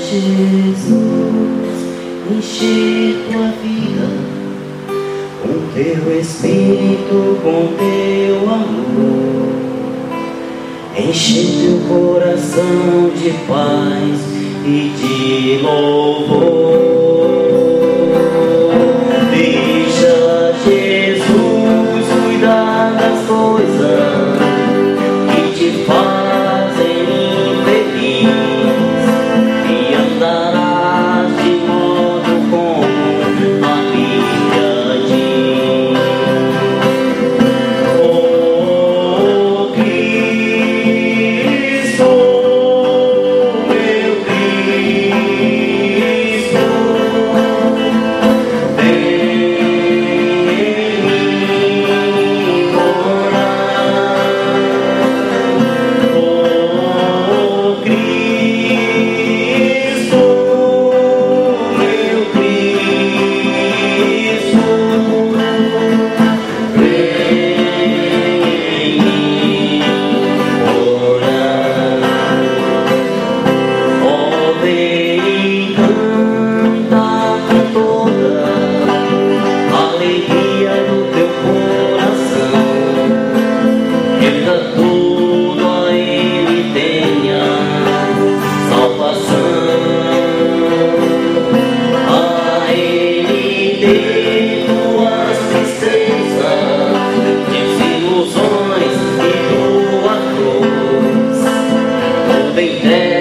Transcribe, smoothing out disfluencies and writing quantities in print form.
Jesus, encher tua vida com teu Espírito, com teu amor, encher teu coração de paz e de louvor. Deixa Jesus cuidar das coisas que te fazem infeliz, e andarás de modo como a Bíblia diz. Oh Cristo, meu Cristo, vem tuas tristezas, desilusões e tua cruz, tudo entrega.